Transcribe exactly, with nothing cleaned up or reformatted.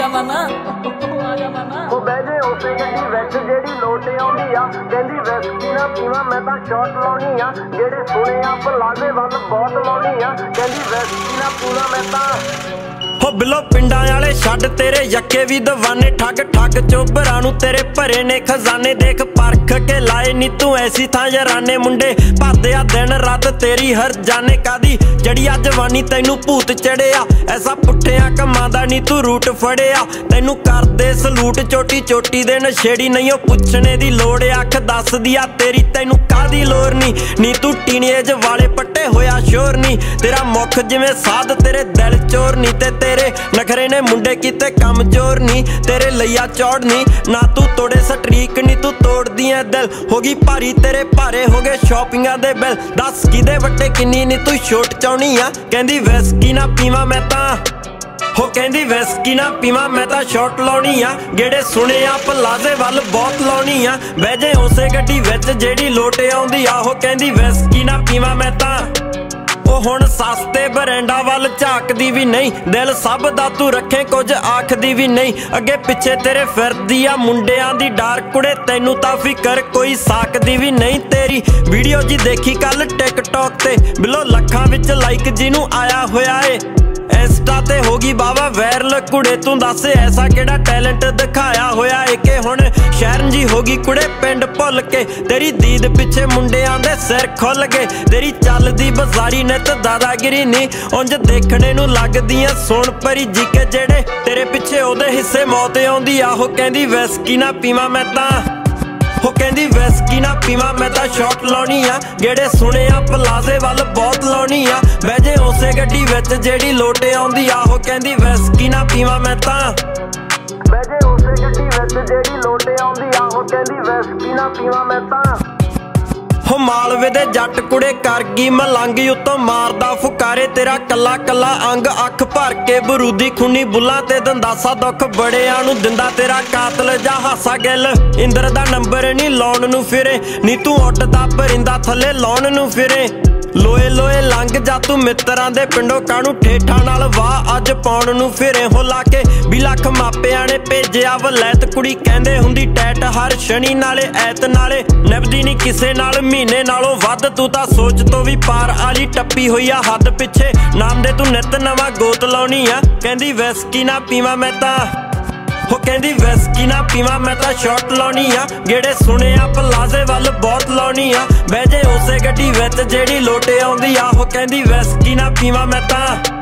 ਮਾਮਾ ਉਹ ਬਹਿ ਜੇ ਉਸੇ ਗੱਡੀ ਵਿੱਚ ਜਿਹੜੀ ਲੋਟ ਆਉਂਦੀ ਆ ਕਹਿੰਦੀ ਵਿਸਕੀ ਨਾ ਪੀਵਾਂ ਮੈਂ ਤਾਂ ਸ਼ਾਟ ਲਾਉਣੀ ਆ ਜਿਹੜੇ ਸੁਣੇ ਆ ਪਲਾਜ਼ੇ ਵੱਲ ਬਹੁਤ ਲਾਉਣੀ ਆ ਕਹਿੰਦੀ ਵਿਸਕੀ ਨਾ ਪੀਵਾਂ ਮੈਂ ਤਾਂ ਹੋ ਬਿੱਲੋ ਪਿੰਡਾਂ ਵਾਲੇ ਛੱਡ ਤੇਰੇ ਯੱਕੇ ਵੀ ਦਵਾਨੇ ਠੱਗ ਠੱਗ ਚੋਬਰਾਂ ਨੂੰ ਤੇਰੇ ਭਰੇ ਨੇ ਖਜ਼ਾਨੇ ਦੇਖ ਪਰਖ ਕੇ ਲਾਏ ਨੀ ਤੂੰ ਐਸੀ ਥਾਂ ਯਾਰਾਨੇ ਮੁੰਡੇ ਭਰਦੇ ਆ ਦਿਨ ਰਾਤ ਤੇਰੀ ਹਰ ਜਾਣੇ ਕਾਦੀ ਜੜੀ ਆ ਜਵਾਨੀ ਤੈਨੂੰ ਭੂਤ ਚੜਿਆ ਐਸਾ ਪੁੱਠਿਆਂ ਕੰਮਾਂ ਦਾ ਨੀ ਤੂੰ ਰੂਟ ਫੜਿਆ ਤੈਨੂੰ ਕਰਦੇ ਸਲੂਟ ਚੋਟੀ ਚੋਟੀ ਦੇ ਨਸ਼ੇੜੀ ਨਹੀਂ ਉਹ ਪੁੱਛਣੇ ਦੀ ਲੋੜ ਅੱਖ ਦੱਸਦੀ ਆ ਤੇਰੀ ਤੈਨੂੰ ਕਾਦੀ ਲੋੜ ਨੀ ਨੀ ਤੂੰ ਟੀਨੇਜ ਵਾਲੇ ਪੱਟੇ ਹੋਇਆ ਸ਼ੋਰ ਨੀ ਤੇਰਾ ਮੁੱਖ ਜਿਵੇਂ ਸਾਧ ਤੇਰੇ ਦਿਲ ਚੋਰ ਨੀ ਤੇ ਤੇਰੇ ਨਖਰੇ ਨੇ ਮੁੰਡੇ ਕੀਤੇ ਕਮਜ਼ੋਰ ਨੀ ਤੇਰੇ ਲਈਆ ਚੌੜ ਨੀ ਨਾ ਤੂੰ ਤੋੜੇ ਸਟਰੀਕ ਨੀ ਤੂੰ ਤੋੜਦੀ ਐ ਦਿਲ ਹੋ ਗਈ ਭਾਰੀ ਤੇਰੇ ਭਾਰੇ ਹੋ ਗਏ ਸ਼ਾਪਿੰਗਾਂ ਦੇ ਬਿੱਲ ਦੱਸ ਕਿਦੇ ਵੱਟੇ ਕਿੰਨੀ ਨੀ ਤੂੰ ਛੋਟ ਚਾਉਣੀ ਆ ਕਹਿੰਦੀ ਵਿਸਕੀ ਨਾ ਪੀਵਾਂ ਮੈਂ ਤਾਂ ਹੋ ਕਹਿੰਦੀ ਵਿਸਕੀ ਨਾ ਪੀਵਾਂ ਮੈਂ ਤਾਂ ਸ਼ਾਟ ਲਾਉਣੀ ਆ ਜਿਹੜੇ ਸੁਣੇ ਆ ਪਲਾਜ਼ੇ ਵੱਲ ਬਹੁਤ ਲਾਉਣੀ ਆ ਬਹਿ ਜੇ ਉਸੇ ਗੱਡੀ ਵਿੱਚ ਜਿਹੜੀ ਲੋਟ ਆਉਂਦੀ ਆ ਉਹ ਕਹਿੰਦੀ ਵਿਸਕੀ ਨਾ ਪੀਵਾਂ ਮੈਂ ਤਾਂ ਉਹ ਹੁਣ ਸਸਤੇ ਬਰੈਂਡਾਂ ਵੱਲ ਝਾਕਦੀ ਵੀ ਨਹੀਂ ਦਿਲ ਸਭ ਦਾ ਤੂੰ ਰੱਖੇ ਕੁਝ ਆਖਦੀ ਵੀ ਨਹੀਂ ਅੱਗੇ ਪਿੱਛੇ ਤੇਰੇ ਫਿਰਦੀ ਆ ਮੁੰਡਿਆਂ ਦੀ ਡਾਰ ਕੁੜੇ ਤੈਨੂੰ ਤਾਂ ਫਿਕਰ ਕੋਈ ਸਾਕਦੀ ਵੀ ਨਹੀਂ ਤੇਰੀ ਵੀਡੀਓ ਜੀ ਦੇਖੀ ਕੱਲ ਟਿਕਟੌਕ ਤੇ ਬਿਲੋ ਲੱਖਾਂ ਵਿੱਚ ਲਾਈਕ ਜਿਹਨੂੰ ਆਇਆ ਹੋਇਆ ਏ ਇੰਸਟਾ ਤੇ ਹੋ ਗਈ ਬਾਵਾ ਵਾਇਰਲ ਕੁੜੇ ਤੂੰ ਦੱਸ ਐਸਾ ਕਿਹੜਾ ਟੈਲੈਂਟ ਦਿਖਾਇਆ ਹੋਇਆ ਏ ਕਿ ਹੁਣ ਸ਼ਹਿਰਨ ਜੀ ਹੋ ਗਈ ਕੁੜੇ ਪਿੰਡ ਭੁੱਲ ਕੇ ਤੇਰੀ ਦੀਦ ਪਿੱਛੇ ਮੁੰਡਿਆਂ ਦੇ ਸਿਰ ਖੁੱਲ ਗਏ ਤੇਰੀ ਚੱਲਦੀ ਬਜ਼ਾਰੀ ਨਿੱਤ ਦਾਦਾਗਿਰੀ ਨੀ ਉਂਝ ਦੇਖਣੇ ਨੂੰ ਲੱਗਦੀਆਂ ਸੋਣ ਪਰੀ ਜੀ ਕੇ ਜਿਹੜੇ ਤੇਰੇ ਪਿੱਛੇ ਉਹਦੇ ਹਿੱਸੇ ਮੌਤ ਆਉਂਦੀ ਆਹੋ ਕਹਿੰਦੀ ਵਿਸਕੀ ਨਾ ਪੀਵਾਂ ਮੈਂ ਤਾਂ ਹੋ ਕਹਿੰਦੀ ਵਿਸਕੀ ਨਾ ਪੀਵਾਂ ਮੈਂ ਤਾਂ ਸ਼ਾਟ ਲਾਉਣੀ ਆ ਜਿਹੜੇ ਸੁਣੇ ਆ ਪਲਾਜ਼ੇ ਵੱਲ ਬਹੁਤ ਲਾਉਣੀ ਆ ਬਹਿ ਜੇ ਉਸੇ ਗੱਡੀ ਵਿੱਚ ਜਿਹੜੀ ਲੋਟ ਆਉਂਦੀ ਆ ਉਹ ਕਹਿੰਦੀ ਵਿਸਕੀ ਨਾ ਪੀਵਾਂ ਮੈਂ ਤਾਂ ਬਹਿ ਜੇ ਉਸੇ ਗੱਡੀ ਵਿੱਚ ਜਿਹੜੀ ਲੋਟ ਆਉਂਦੀ ਆ ਉਹ ਕਹਿੰਦੀ ਵਿਸਕੀ ਨਾ ਪੀਵਾਂ ਮੈਂ ਤਾਂ ਹੋ ਮਾਲਵੇ ਦੇ ਜੱਟ ਕੁੜੇ ਕਰ ਗਈ ਮਲੰਗੀ ਉੱਤੋਂ ਮਾਰਦਾ ਫੁਕਾਰੇ ਤੇਰਾ ਕੱਲਾ ਕੱਲਾ ਅੰਗ ਅੱਖ ਭਰ ਕੇ ਬਰੂਦੀ ਖੁੰਨੀ ਬੁੱਲਾਂ ਤੇ ਦੰਦਾਸਾ ਦੁੱਖ ਬੜਿਆਂ ਨੂੰ ਦਿੰਦਾ ਤੇਰਾ ਕਾਤਲ ਜਾਂ ਹਾਸਾ ਗਿੱਲ ਇੰਦਰ ਦਾ ਨੰਬਰ ਨੀ ਲਾਉਣ ਨੂੰ ਫਿਰੇ ਨੀ ਤੂੰ ਉੱਡਦਾ ਪਰਿੰਦਾ ਥੱਲੇ ਲਾਉਣ ਨੂੰ ਫਿਰੇ ਲੋਏ ਲੋਏ ਲੰਘ ਜਾ ਤੂੰ ਮਿੱਤਰਾਂ ਦੇ ਪਿੰਡੋਂ ਕਾਹਨੂੰ ਠੇਠਾਂ ਨਾਲ ਵਾਹ ਅੱਜ ਪਾਉਣ ਨੂੰ ਫਿਰੇ ਹੋ ਲਾ ਕੇ ਵੀ ਲੱਖ ਮਾਪਿਆਂ ਨੇ ਭੇਜਿਆ ਵਲੈਤ ਕੁੜੀ ਕਹਿੰਦੇ ਹੁੰਦੀ ਟੈਟ ਹਰ ਸ਼ਨੀ ਨਾਲੇ ਐਤ ਨਾਲੇ ਨਿਭਦੀ ਨੀ ਕਿਸੇ ਨਾਲ ਮਹੀਨੇ ਨਾਲੋਂ ਵੱਧ ਤੂੰ ਤਾਂ ਸੋਚ ਤੋਂ ਵੀ ਪਾਰ ਆਲੀ ਟੱਪੀ ਹੋਈ ਆ ਹੱਦ ਪਿੱਛੇ ਨਾਮ ਦੇ ਤੂੰ ਨਿੱਤ ਨਵਾਂ ਗੋਤ ਲਾਉਣੀ ਆ ਕਹਿੰਦੀ ਵਿਸਕੀ ਨਾ ਪੀਵਾਂ ਮੈਂ ਤਾਂ ਹੋ ਕਹਿੰਦੀ ਵਿਸਕੀ ਨਾ ਪੀਵਾਂ ਮੈਂ ਤਾਂ ਸ਼ਾਟ ਲਾਉਣੀ ਆ ਜਿਹੜੇ ਸੁਣੇ ਆ ਪਲਾਜ਼ੇ ਵੱਲ ਬਹੁਤ ਲਾਉਣੀ ਆ ਬਹਿ ਜੇ ਉਸੇ ਗੱਡੀ ਵਿੱਚ ਜਿਹੜੀ ਲੋਟ ਆਉਂਦੀ ਆ ਉਹ ਕਹਿੰਦੀ ਵਿਸਕੀ ਨਾ ਪੀਵਾਂ ਮੈਂ ਤਾਂ